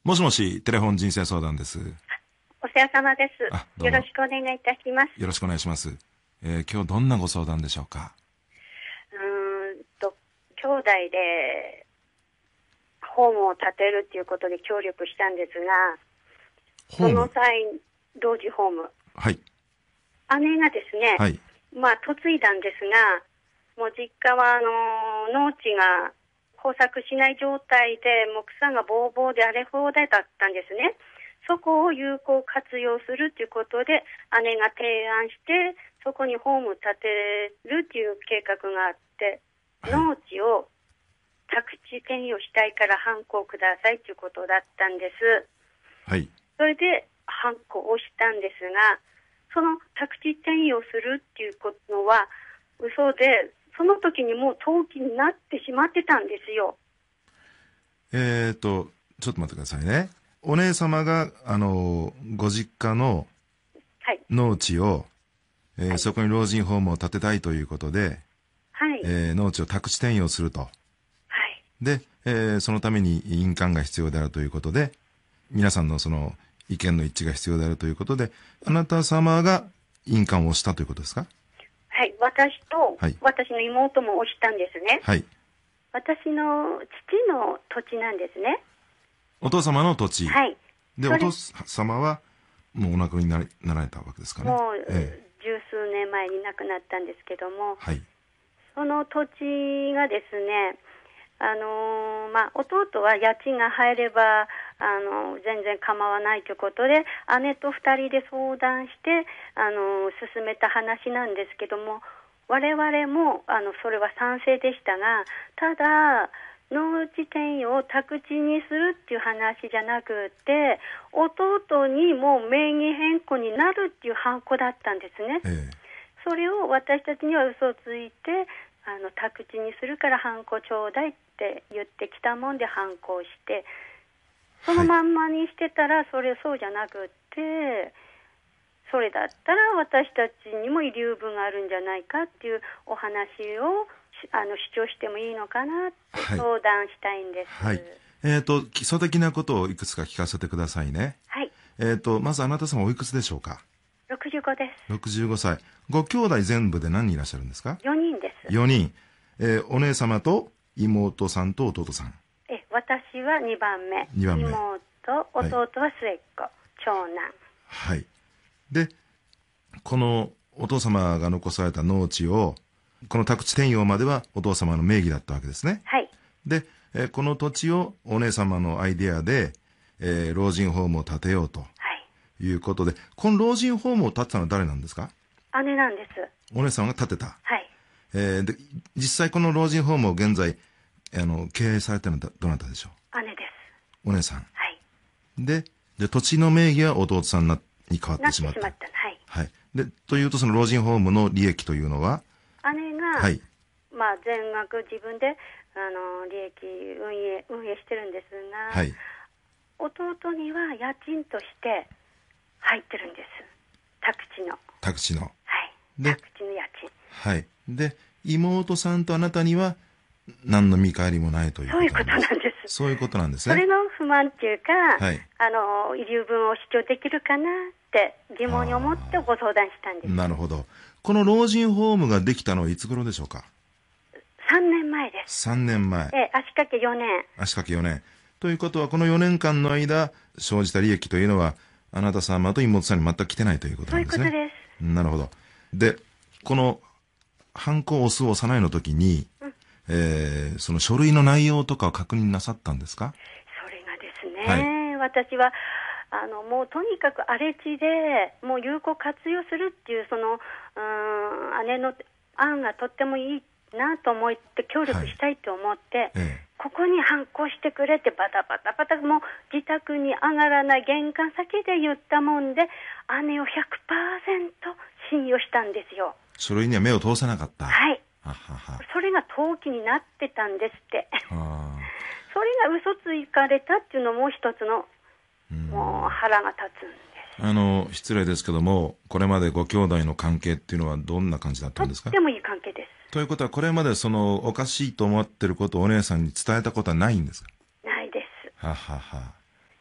もしもし、テレフォン人生相談です。 お世話様です。 よろしくお願いいたします。 よろしくお願いします。今日どんなご相談でしょうか？ 兄弟でホームを建てるということで協力したんですが、その際、同時ホーム。 はい。 姉がですね、 はい。 嫁いだんですが、もう実家は農地が耕作しない状態で、もう草がぼうぼうで荒れ放題だったんですね。そこを有効活用するということで、姉が提案して、そこにホームを建てるという計画があって、はい、農地を宅地転用したいからハンコをくださいということだったんです。 はい。 それでハンコを押したんですが、その宅地転用するっていうことは嘘で、その時にもう登記になってしまってたんですよ。 ちょっと待ってくださいね。お姉様が、ご実家の農地を、はい、そこに老人ホームを建てたいということで、はい、農地を宅地転用すると。はい、で、そのために印鑑が必要であるということで、皆さんのその意見の一致が必要であるということで、あなた様が印鑑を押したということですか？ はい、私と、はい、私の妹も押したんですね。はい。私の父の土地なんですね。 お父様の土地。 はい。 で、お父様はもうお亡くなりになられたわけですかね。 もう、十数年前に亡くなったんですけども、はい。その土地がですね、弟は家賃が入れば、全然構わないということで、姉と二人で相談して、進めた話なんですけども、我々も、それは賛成でしたが、ただ、農地転用を宅地にするっていう話じゃなくて、弟にも名義変更になるっていうハンコだったんですね。それを私たちには嘘をついて、宅地にするからハンコちょうだいって言ってきたもんでハンコをして、そのまんまにしてたら、それそうじゃなくって、それだったら私たちにも遺留分があるんじゃないかっていうお話を主張してもいいのかなって相談したいんです。はい。 基礎的なことをいくつか聞かせてくださいね。はい。まずあなた様おいくつでしょうか ？65です。 65歳。ご兄弟全部で何人いらっしゃるんですか？ 4 人です。 4人。お姉様と妹さんと弟さん。 私は2番目。 2番目。 妹、弟は末っ子、長男。 はい。で、このお父様が残された農地を、この宅地転用まではお父様の名義だったわけですね。はい。で、この土地をお姉様のアイデアで、老人ホームを建てようということで、この老人ホームを建てたのは誰なんですか？ 姉なんです。 お姉さんが建てた。 はい。 で、実際この老人ホームを現在、経営されているのはどなたでしょう？ 姉です。 お姉さん。 はい。 で、土地の名義は弟さんに変わってしまった。 はい。 はい。で、というとその老人ホームの利益というのは？ 姉が、はい。全額自分で、利益運営してるんですが、はい。弟には家賃として入ってるんです。宅地の。 宅地の。 はい。宅地の家賃。 はい。で、妹さんとあなたには何の見返りもないということなんです。そういうことなんですね。 それの不満っていうか、はい、遺留分を主張できるかなって疑問に思ってご相談したんです。 なるほど。この老人ホームができたのはいつ頃でしょうか ？3年前です。 3年前。 足掛け4年。 足掛け4年。ということは、この4年間の間、生じた利益というのは、あなた様と妹さんに全く来てないということなんですね。 そういうことです。 なるほど。で、この、ハンコを押す押さないの時に、その書類の内容とかを確認なさったんですか？ それがですね、はい、私はもうとにかく荒れ地でもう有効活用するっていうその姉の案がとってもいいなと思って協力したいと思って、はい、ここに反抗してくれってバタバタもう自宅に上がらない玄関先で言ったもんで姉を 100% 信用したんですよ。 書類には目を通さなかった。 はい。それが登記になってたんですってそれが嘘つかれたっていうのも一つのもう腹が立つんです。 失礼ですけども、これまでご兄弟の関係っていうのはどんな感じだったんですか？ とってもいい関係です。 ということは、これまでそのおかしいと思ってることをお姉さんに伝えたことはないんですか？ ないです。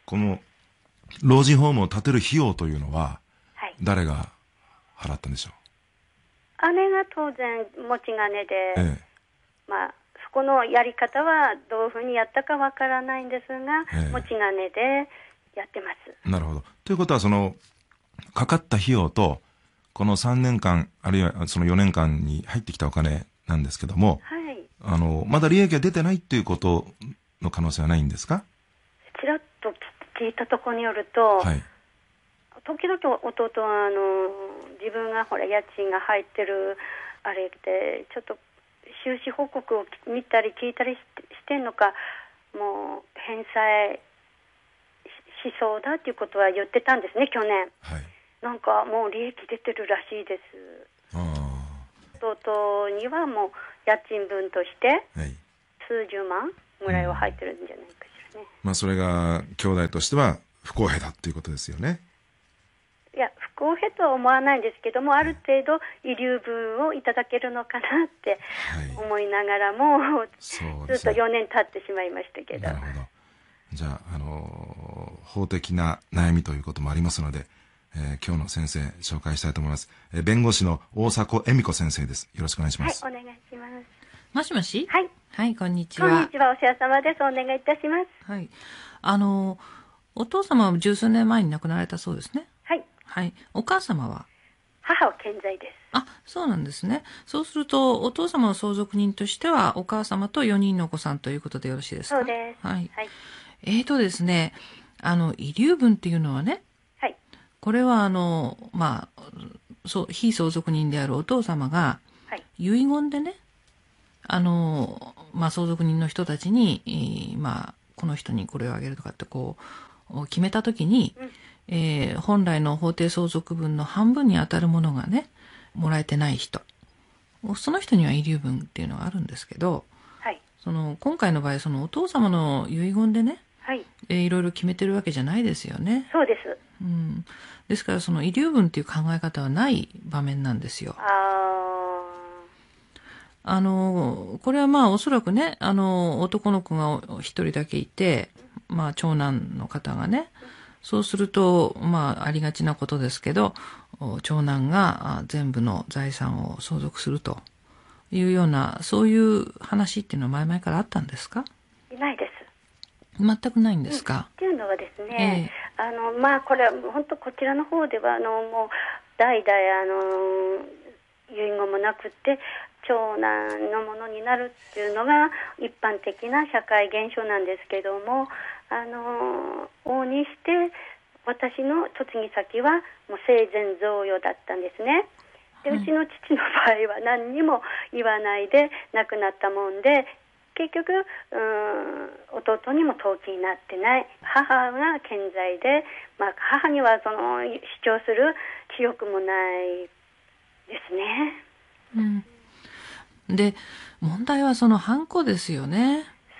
この老人ホームを建てる費用というのは、はい、誰が払ったんでしょう？姉が当然持ち金で、まあそこのやり方はどういうふうにやったかわからないんですが、持ち金でやってます。 なるほど。ということは、そのかかった費用とこの3年間あるいはその4年間に入ってきたお金なんですけども、はい、まだ利益が出てないっていうことの可能性はないんですか？ ちらっと聞いたところによると、はい、時々弟は自分がほら家賃が入ってるあれでちょっと収支報告を見たり聞いたりしてんのか、もう返済しそうだっていうことは言ってたんですね、去年。はい、なんかもう利益出てるらしいです。弟にはもう家賃分として数十万ぐらいは入ってるんじゃないかしらね。 まあそれが兄弟としては不公平だっていうことですよね。 いや、不公平とは思わないんですけども、ある程度遺留分をいただけるのかなって思いながらも、はい、ずっと4年経ってしまいましたけど。 なるほど。じゃあ、法的な悩みということもありますので、今日の先生紹介したいと思います。弁護士の大迫恵美子先生です。よろしくお願いします。 はい、お願いします。 もしもし。 はい。 はい、こんにちは。 こんにちは、お世話様です。お願いいたします。 はい。お父様は十数年前に亡くなられたそうですね。 はい。 はい。お母様は？ 母は健在です。 あ、そうなんですね。そうすると、お父様の相続人としては、お母様と4人のお子さんということでよろしいですか？ そうです。 はい。はい、ですね、遺留分っていうのはね、 はい。 これはまあ、非相続人であるお父様が、はい、遺言でね、まあ、相続人の人たちに、まあ、この人にこれをあげるとかってこう、決めたときに、本来の法定相続分の半分に当たるものがね、もらえてない人。その人には遺留分っていうのがあるんですけど、 はい、 今回の場合、お父様の遺言でね、 はい、 いろいろ決めてるわけじゃないですよね。 そうです。 うん。ですから、遺留分っていう考え方はない場面なんですよ。これはまあおそらくね、男の子が一人だけいて、まあ長男の方がね、そうすると、まあありがちなことですけど、長男が全部の財産を相続するというような、そういう話っていうのは前々からあったんですか？ ないです。 全くないんですか？ っていうのはですね、まあこれは本当こちらの方ではもう代々遺言もなくって長男のものになるっていうのが一般的な社会現象なんですけども、往々にして私の嫁ぎ先はもう生前贈与だったんですね。で、うちの父の場合は何にも言わないで亡くなったもんで、結局弟にも登記になってない。母が健在で、まあ、母には主張する記憶もないですね。 うん。で、問題はハンコですよね。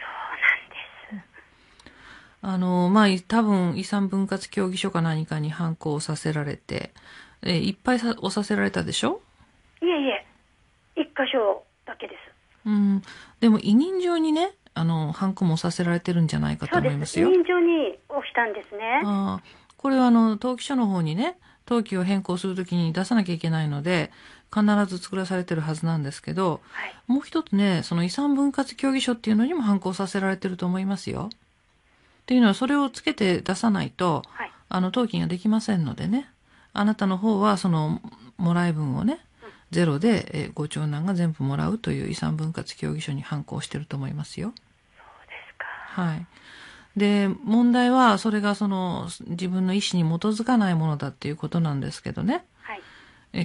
そうなんです。 まあ、多分遺産分割協議書か何かにハンコをさせられて、いっぱい押させられたでしょ？ いえいえ、一箇所だけです。 うん。でも委任状にね、ハンコも押させられてるんじゃないかと思いますよ。 そうです。委任状に押したんですね。 これは登記書の方にね、登記を変更するときに出さなきゃいけないので、必ず作らされてるはずなんですけど、はい、もう一つね、遺産分割協議書っていうのにもハンコさせられてると思いますよ。っていうのは、それをつけて出さないと、はい、登記ができませんのでね、あなたの方はもらい分をね、ゼロで、ご長男が全部もらうという遺産分割協議書にハンコをしてると思いますよ。 そうですか。 はい。で、問題は、それが自分の意思に基づかないものだっていうことなんですけどね。 はい。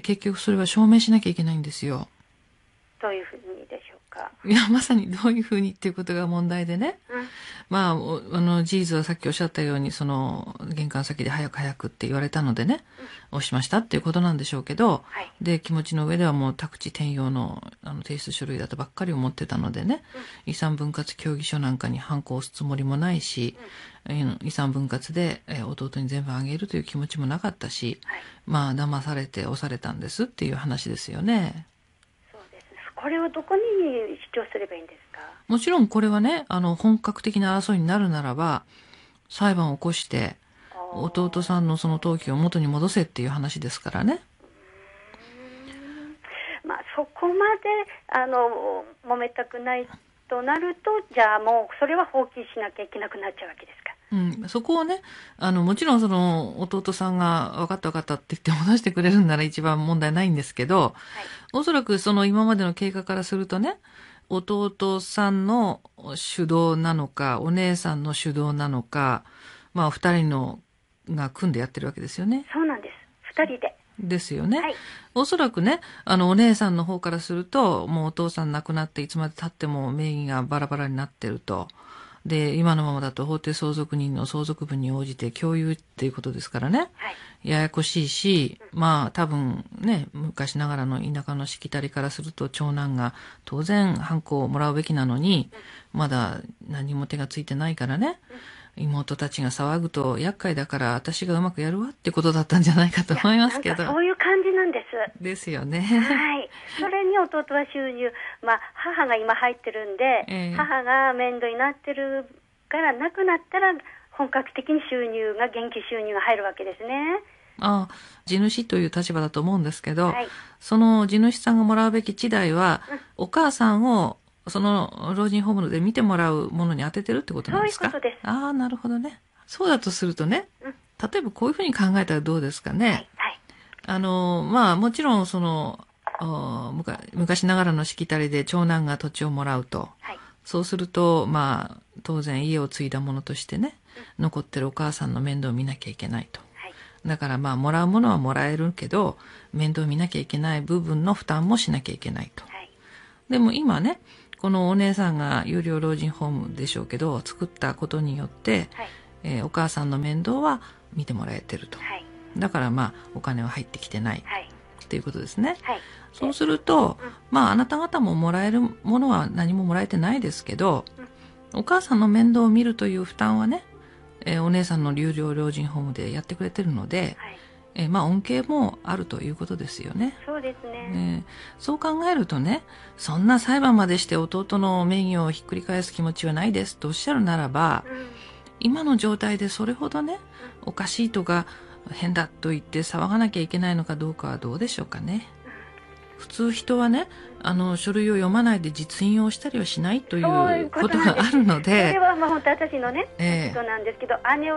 結局それは証明しなきゃいけないんですよ。 どういうふうにでしょうか。 いや、まさにどういうふうにっていうことが問題でね。まあ、事実はさっきおっしゃったように、玄関先で早く早くって言われたのでね、押しましたっていうことなんでしょうけど、はい、で、気持ちの上ではもう宅地転用の提出書類だとばっかり思ってたのでね、遺産分割協議書なんかにハンコを押すつもりもないし、遺産分割で弟に全部あげるという気持ちもなかったし、はい、まあ、騙されて押されたんですっていう話ですよね。 そうです。これをどこに主張すればいいんですか？ もちろんこれはね、本格的な争いになるならば、 裁判を起こして、弟さんのその登記を元に戻せっていう話ですからね。 まあ、そこまで揉めたくないとなると、じゃあもうそれは放棄しなきゃいけなくなっちゃうわけですか。 うん、そこをね、もちろんその弟さんが分かった分かったって言って戻してくれるんなら一番問題ないんですけど、はい、おそらくその今までの経過からするとね、弟さんの主導なのか、お姉さんの主導なのか、まあ二人のが組んでやってるわけですよね。 そうなんです。二人で。 ですよね。 はい、 おそらくね、お姉さんの方からすると、もうお父さん亡くなっていつまで経っても名義がバラバラになってると。で、今のままだと法定相続人の相続分に応じて共有っていうことですからね。はい、ややこしいし、まあ多分ね、昔ながらの田舎のしきたりからすると長男が当然ハンコをもらうべきなのに、まだ何も手がついてないからね。妹たちが騒ぐと厄介だから私がうまくやるわってことだったんじゃないかと思いますけど。 そういう感じなんです。 ですよね。 はい。それに弟は収入、まあ母が今入ってるんで、母が面倒になってるから亡くなったら本格的に現金収入が入るわけですね。 ああ、地主という立場だと思うんですけど、はい、その地主さんがもらうべき地代は、お母さんをその老人ホームで見てもらうものに当ててるってことなんですか？ そういうことです。 ああ、なるほどね。そうだとするとね、例えばこういうふうに考えたらどうですかね。はい、まあもちろんその昔ながらのしきたりで長男が土地をもらうと、はい、そうするとまあ当然家を継いだものとしてね、残ってるお母さんの面倒を見なきゃいけないと。はい、だからまあもらうものはもらえるけど面倒を見なきゃいけない部分の負担もしなきゃいけないと。はい、でも今ね、このお姉さんが有料老人ホームでしょうけど作ったことによって、はい、お母さんの面倒は見てもらえてると、はい、だからまあお金は入ってきてない、はい、っていうことですね、はい、そうすると、まああなた方ももらえるものは何ももらえてないですけど、お母さんの面倒を見るという負担はね、お姉さんの有料老人ホームでやってくれてるので、はい、まあ恩恵もあるということですよね。 そうですね。 そう考えるとね、そんな裁判までして弟の名義をひっくり返す気持ちはないですとおっしゃるならば、今の状態でそれほどね、おかしいとか変だと言って騒がなきゃいけないのかどうかはどうでしょうかね。普通人はね、書類を読まないで実印をしたりはしないということがあるので、 それはまあ本当私のね、ことなんですけど、姉を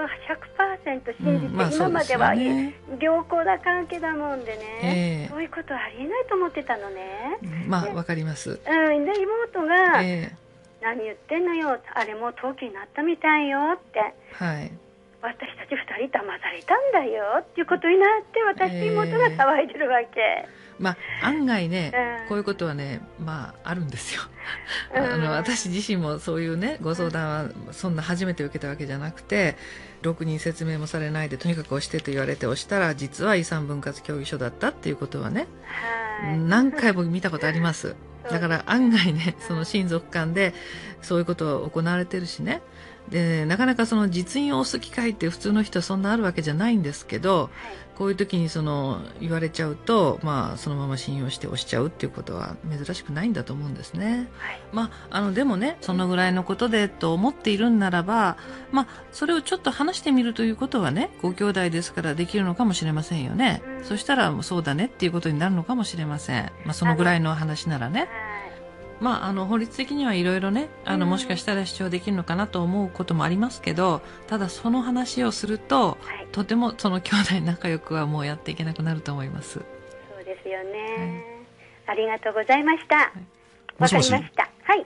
100% 信じて、まあ今までは良好な関係だもんでね、そういうことはありえないと思ってたのね。 まあわかります。 で妹が、何言ってんのよ、あれもう登記になったみたいよって、はい、私たち2人騙されたんだよっていうことになって、私と妹が騒いでるわけ。 まあ、案外ね、こういうことはね、まあ、あるんですよ。私自身もそういうね、ご相談はそんな初めて受けたわけじゃなくて、ろくに説明もされないで、とにかく押してと言われて押したら、実は遺産分割協議書だったっていうことはね、何回も見たことあります。だから案外ね、その親族間でそういうことは行われてるしね。で、なかなかその実印を押す機会って普通の人はそんなあるわけじゃないんですけど、こういう時に言われちゃうと、まあそのまま信用して押しちゃうっていうことは珍しくないんだと思うんですね。はい、まあでもね、そのぐらいのことでと思っているんならば、まあそれをちょっと話してみるということはね、ご兄弟ですからできるのかもしれませんよね。そしたらそうだねっていうことになるのかもしれません。まあそのぐらいの話ならね。まあ、法律的にはいろいろね、もしかしたら主張できるのかなと思うこともありますけど、ただその話をすると、とてもその兄弟仲良くはもうやっていけなくなると思います。 そうですよね。ありがとうございました。わかりました。はい。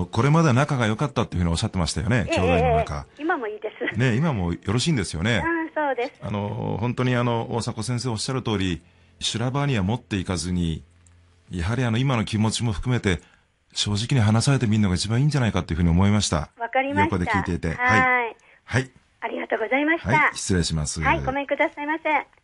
これまで仲が良かったっていうふうにおっしゃってましたよね、兄弟の仲。 今もいいです。 ね、今もよろしいんですよね。 そうです。 本当に大迫先生おっしゃる通り、修羅場には持っていかずに、やはり今の気持ちも含めて、正直に話されてみるのが一番いいんじゃないかというふうに思いました。 わかりました。 横で聞いていて。 はい。はい。ありがとうございました。 はい、失礼します。 はい、ごめんくださいませ。